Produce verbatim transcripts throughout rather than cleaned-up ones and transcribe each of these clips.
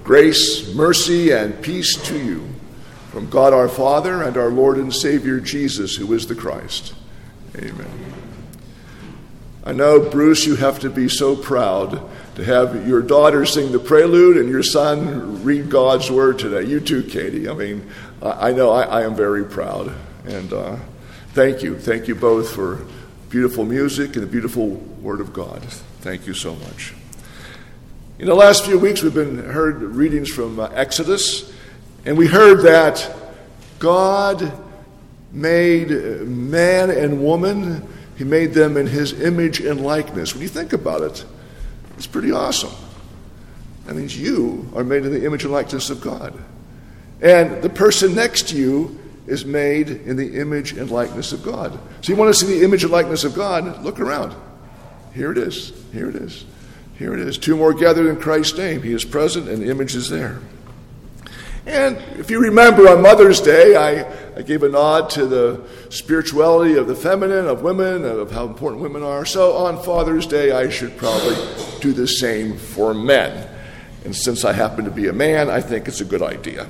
Grace, mercy, and peace to you from God our Father and our Lord and Savior Jesus, who is the Christ. Amen. I know, Bruce, you have to be so proud to have your daughter sing the prelude and your son read God's Word today. You too, Katie. I mean, I know I, I am very proud. And uh, thank you. Thank you both for beautiful music and the beautiful Word of God. Thank you so much. In the last few weeks, we've been heard readings from uh, Exodus, and we heard that God made man and woman. He made them in his image and likeness. When you think about it, it's pretty awesome. That means you are made in the image and likeness of God. And the person next to you is made in the image and likeness of God. So you want to see the image and likeness of God? Look around. Here it is. Here it is. Here it is. Two more gathered in Christ's name. He is present and the image is there. And if you remember, on Mother's Day, I, I gave a nod to the spirituality of the feminine, of women, of how important women are. So on Father's Day, I should probably do the same for men. And since I happen to be a man, I think it's a good idea.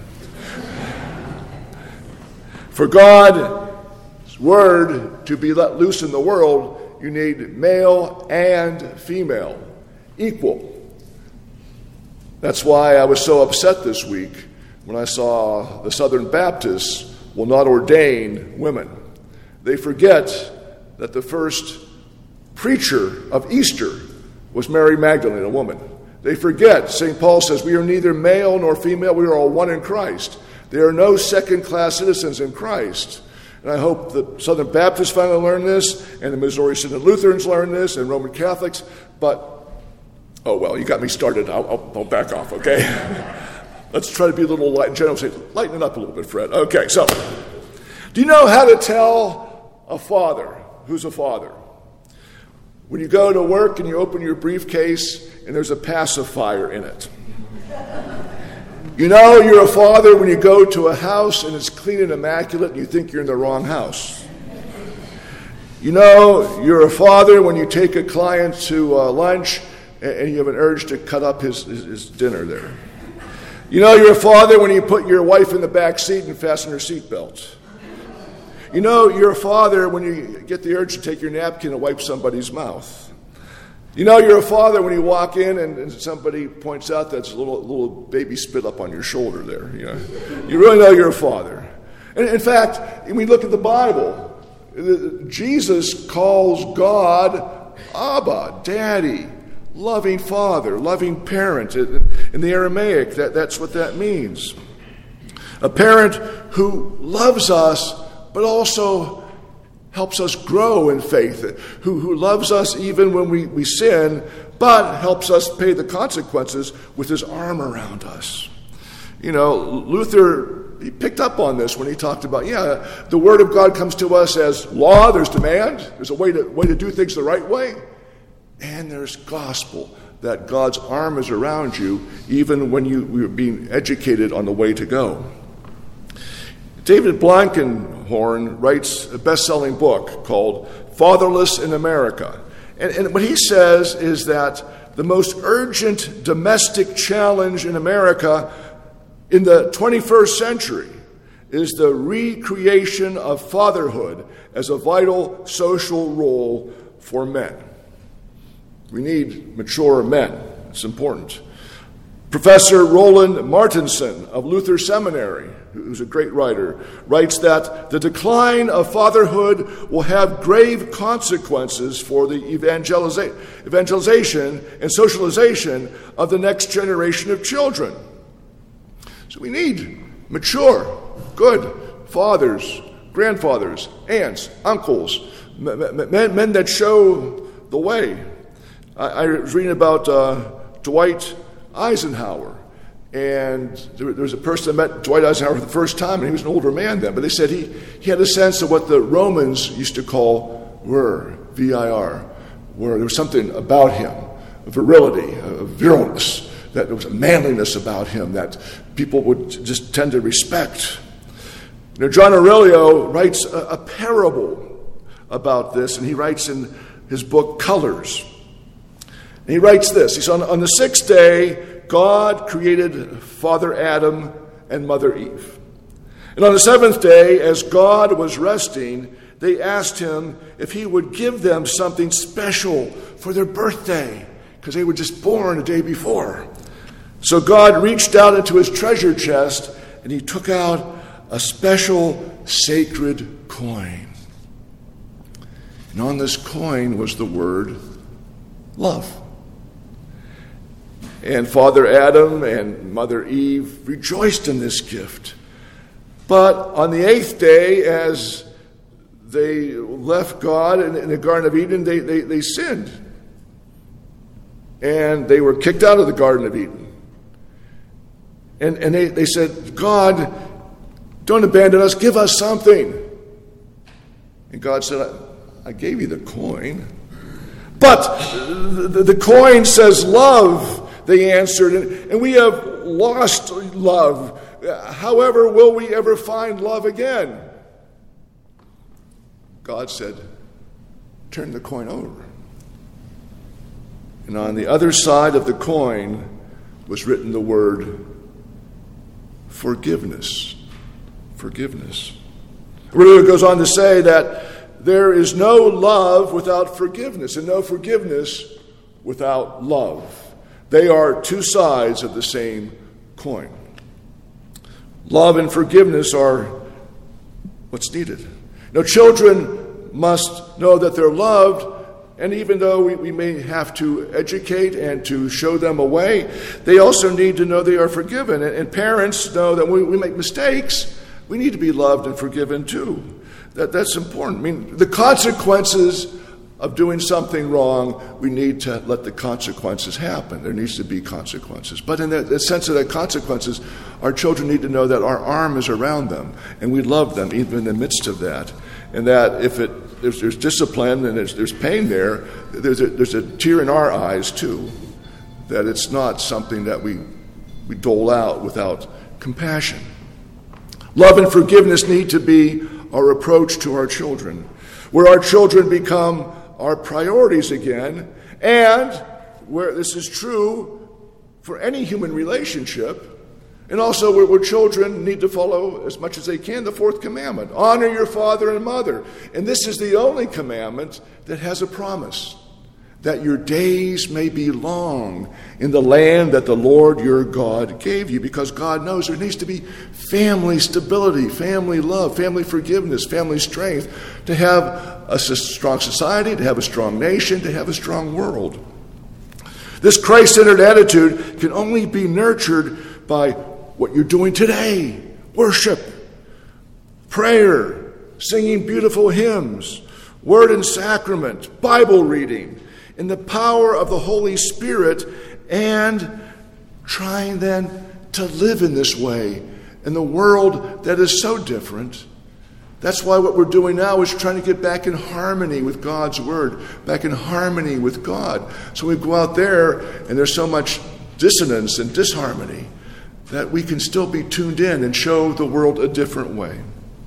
For God's word to be let loose in the world, you need male and female, equal. That's why I was so upset this week when I saw the Southern Baptists will not ordain women. They forget that the first preacher of Easter was Mary Magdalene, a woman. They forget, Saint Paul says, we are neither male nor female, we are all one in Christ. There are no second-class citizens in Christ. And I hope the Southern Baptists finally learn this, and the Missouri Synod Lutherans learn this, and Roman Catholics. But, oh well, you got me started. I'll, I'll, I'll back off, okay? Let's try to be a little light, general. Say, lighten it up a little bit, Fred. Okay, so, do you know how to tell a father who's a father? When you go to work and you open your briefcase and there's a pacifier in it. You know you're a father when you go to a house and it's clean and immaculate and you think you're in the wrong house. You know you're a father when you take a client to uh, lunch and you have an urge to cut up his, his, his dinner there. You know you're a father when you put your wife in the back seat and fasten her seatbelt. You know you're a father when you get the urge to take your napkin and wipe somebody's mouth. You know you're a father when you walk in and, and somebody points out that's a little, little baby spit up on your shoulder there. You know, you really know you're a father. And in fact, when we look at the Bible, Jesus calls God Abba, Daddy, loving father, loving parent. In the Aramaic, that, that's what that means. A parent who loves us, but also helps us grow in faith, who, who loves us even when we, we sin, but helps us pay the consequences with his arm around us. You know, Luther, he picked up on this when he talked about, yeah, the Word of God comes to us as law, there's demand, there's a way to, way to do things the right way, and there's gospel, that God's arm is around you even when you, you're being educated on the way to go. David Blankenhorn writes a best-selling book called Fatherless in America. And, and what he says is that the most urgent domestic challenge in America in the twenty-first century is the recreation of fatherhood as a vital social role for men. We need mature men. It's important. Professor Roland Martinson of Luther Seminary, who's a great writer, writes that the decline of fatherhood will have grave consequences for the evangeliza- evangelization and socialization of the next generation of children. So we need mature, good fathers, grandfathers, aunts, uncles, men, men that show the way. I, I was reading about uh, Dwight Eisenhower, and there, there was a person that met Dwight Eisenhower for the first time, and he was an older man then, but they said he, he had a sense of what the Romans used to call vir, V I R, where there was something about him, a virility, a virulence, that there was a manliness about him that people would just tend to respect. You know, John Aurelio writes a, a parable about this, and he writes in his book, Colors. And he writes this. He says, on, on the sixth day, God created Father Adam and Mother Eve. And on the seventh day, as God was resting, they asked him if he would give them something special for their birthday, because they were just born the day before. So God reached out into his treasure chest, and he took out a special sacred coin. And on this coin was the word love. And Father Adam and Mother Eve rejoiced in this gift. But on the eighth day, as they left God in, in the Garden of Eden, they, they, they sinned. And they were kicked out of the Garden of Eden. And, and they, they said, God, don't abandon us, give us something. And God said, I, I gave you the coin. But the, the coin says love, they answered, and, and we have lost love. However, will we ever find love again? God said, turn the coin over. And on the other side of the coin was written the word forgiveness. Forgiveness. It really goes on to say that there is no love without forgiveness, and no forgiveness without love. They are two sides of the same coin. Love and forgiveness are what's needed. Now, children must know that they're loved, and even though we, we may have to educate and to show them a way, they also need to know they are forgiven. And, and parents know that when we make mistakes, we need to be loved and forgiven too. That, that's important. I mean, the consequences of doing something wrong, we need to let the consequences happen. There needs to be consequences. But in the, the sense of the consequences, our children need to know that our arm is around them, and we love them even in the midst of that. And that if it if there's discipline and there's, there's pain there, there's a, there's a tear in our eyes too. That it's not something that we, we dole out without compassion. Love and forgiveness need to be our approach to our children, where our children become our priorities again, and where this is true for any human relationship, and also where, where children need to follow as much as they can the fourth commandment. Honor your father and mother. And this is the only commandment that has a promise, that your days may be long in the land that the Lord your God gave you, because God knows there needs to be family stability, family love, family forgiveness, family strength to have a strong society, to have a strong nation, to have a strong world. This Christ-centered attitude can only be nurtured by what you're doing today: worship, prayer, singing beautiful hymns, word and sacrament, Bible reading, in the power of the Holy Spirit, and trying then to live in this way in the world that is so different. That's why what we're doing now is trying to get back in harmony with God's Word, back in harmony with God. So we go out there and there's so much dissonance and disharmony that we can still be tuned in and show the world a different way.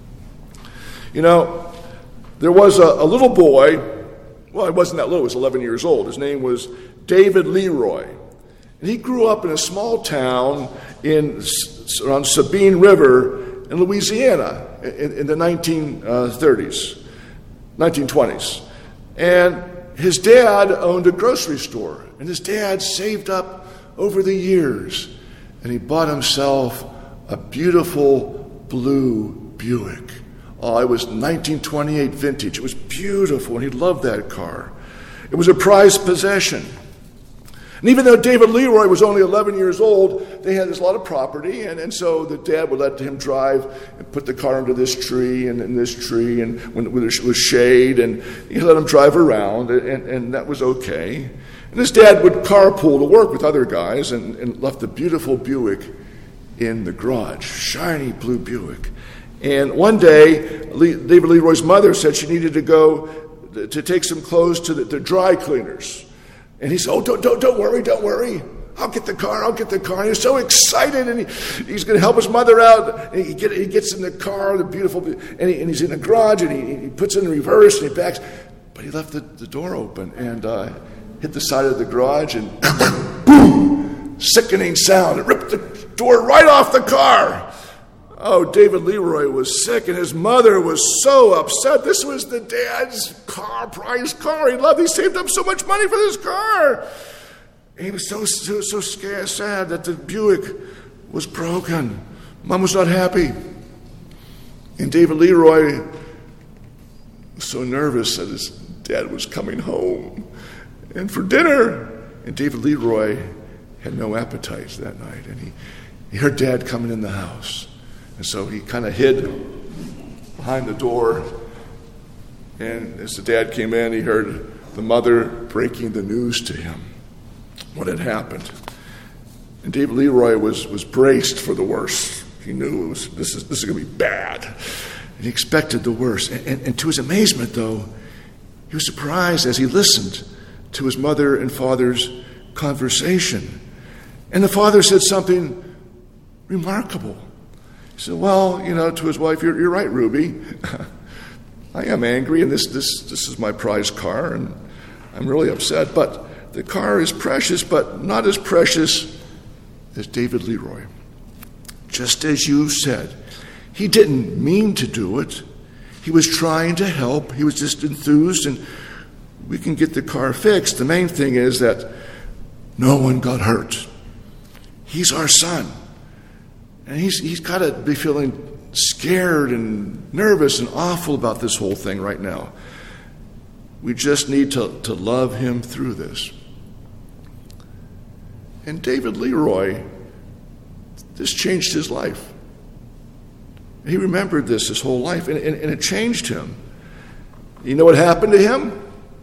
You know, there was a, a little boy. Well, he wasn't that little. He was eleven years old. His name was David Leroy. And he grew up in a small town in around Sabine River in Louisiana in, in the nineteen thirties, nineteen twenties. And his dad owned a grocery store. And his dad saved up over the years. And he bought himself a beautiful blue Buick. Oh, it was nineteen twenty-eight vintage. It was beautiful, and he loved that car. It was a prized possession. And even though David Leroy was only eleven years old, they had this lot of property, and, and so the dad would let him drive and put the car under this tree and, and this tree, and when, when it was shade, and he let him drive around, and, and that was okay. And his dad would carpool to work with other guys, and, and left the beautiful Buick in the garage, shiny blue Buick. And one day, David Leroy's mother said she needed to go to take some clothes to the to dry cleaners. And he said, oh, don't, don't, don't worry, don't worry. I'll get the car, I'll get the car. And he's so excited, and he, he's going to help his mother out. And he, get, he gets in the car, the beautiful, and, he, and he's in the garage, and he, he puts it in reverse, and he backs. But he left the, the door open and uh, hit the side of the garage, and boom! sickening sound. It ripped the door right off the car. Oh, David Leroy was sick, and his mother was so upset. This was the dad's car, prized car. He loved. He saved up so much money for this car. And he was so so, so scared, sad that the Buick was broken. Mom was not happy. And David Leroy was so nervous that his dad was coming home and for dinner. And David Leroy had no appetite that night. And he, he heard Dad coming in the house. And so he kind of hid behind the door. And as the dad came in, he heard the mother breaking the news to him, what had happened. And David Leroy was, was braced for the worst. He knew it was, this is, this is going to be bad. And he expected the worst. And, and, and to his amazement, though, he was surprised as he listened to his mother and father's conversation. And the father said something remarkable. He said, well, you know, to his wife, you're, you're right, Ruby. I am angry, and this, this, this is my prized car, and I'm really upset. But the car is precious, but not as precious as David Leroy. Just as you said, he didn't mean to do it. He was trying to help. He was just enthused, and we can get the car fixed. The main thing is that no one got hurt. He's our son. And he's he's got to be feeling scared and nervous and awful about this whole thing right now. We just need to, to love him through this. And David Leroy, this changed his life. He remembered this his whole life, and, and, and it changed him. You know what happened to him?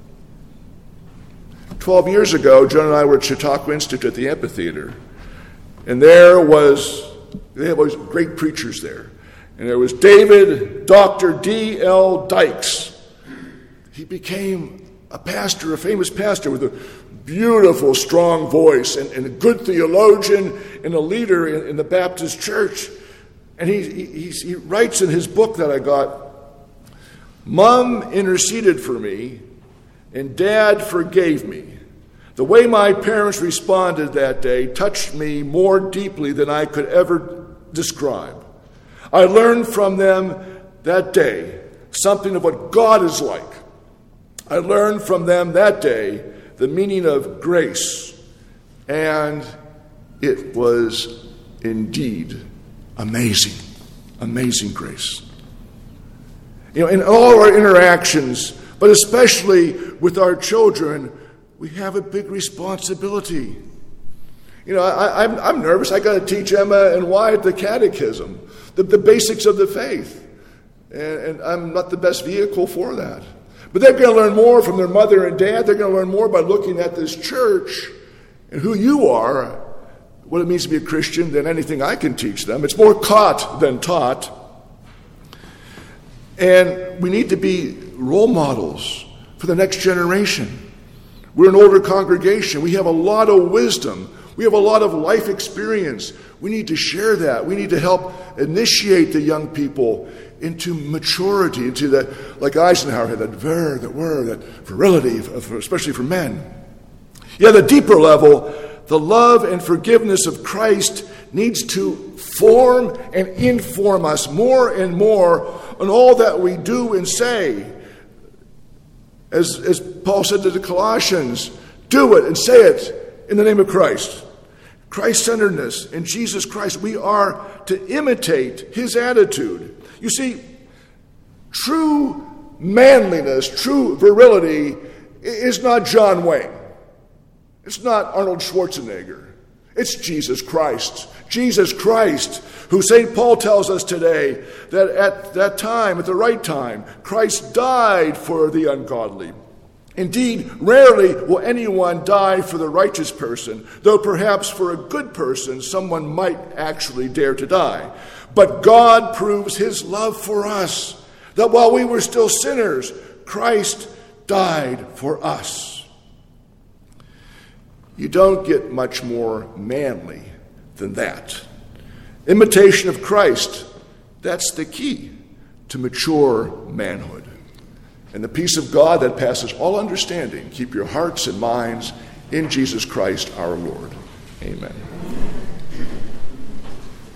Twelve years ago, Joan and I were at Chautauqua Institute at the amphitheater, and there was, there was great preachers there. And there was David, Doctor D L Dykes. He became a pastor, a famous pastor with a beautiful, strong voice and, and a good theologian and a leader in, in the Baptist church. And he, he, he writes in his book that I got, Mom interceded for me and Dad forgave me. The way my parents responded that day touched me more deeply than I could ever describe. I learned from them that day something of what God is like. I learned from them that day the meaning of grace, and it was indeed amazing, amazing grace. You know, in all our interactions, but especially with our children, we have a big responsibility. You know, I, I'm, I'm nervous. I got to teach Emma and Wyatt the catechism, the, the basics of the faith. And, and I'm not the best vehicle for that. But they're going to learn more from their mother and dad. They're going to learn more by looking at this church and who you are, what it means to be a Christian, than anything I can teach them. It's more caught than taught. And we need to be role models for the next generation. We're an older congregation. We have a lot of wisdom. We have a lot of life experience. We need to share that. We need to help initiate the young people into maturity, into that, like Eisenhower had, that ver, that were, that virility, especially for men. Yeah, the deeper level, the love and forgiveness of Christ needs to form and inform us more and more on all that we do and say. As, as Paul said to the Colossians, do it and say it in the name of Christ. Christ-centeredness in Jesus Christ. We are to imitate his attitude. You see, true manliness, true virility is not John Wayne. It's not Arnold Schwarzenegger. It's Jesus Christ. Jesus Christ, who Saint Paul tells us today that at that time, at the right time, Christ died for the ungodly. Indeed, rarely will anyone die for the righteous person, though perhaps for a good person someone might actually dare to die. But God proves his love for us, that while we were still sinners, Christ died for us. You don't get much more manly than that. Imitation of Christ, that's the key to mature manhood. And the peace of God that passes all understanding, keep your hearts and minds in Jesus Christ our Lord. Amen.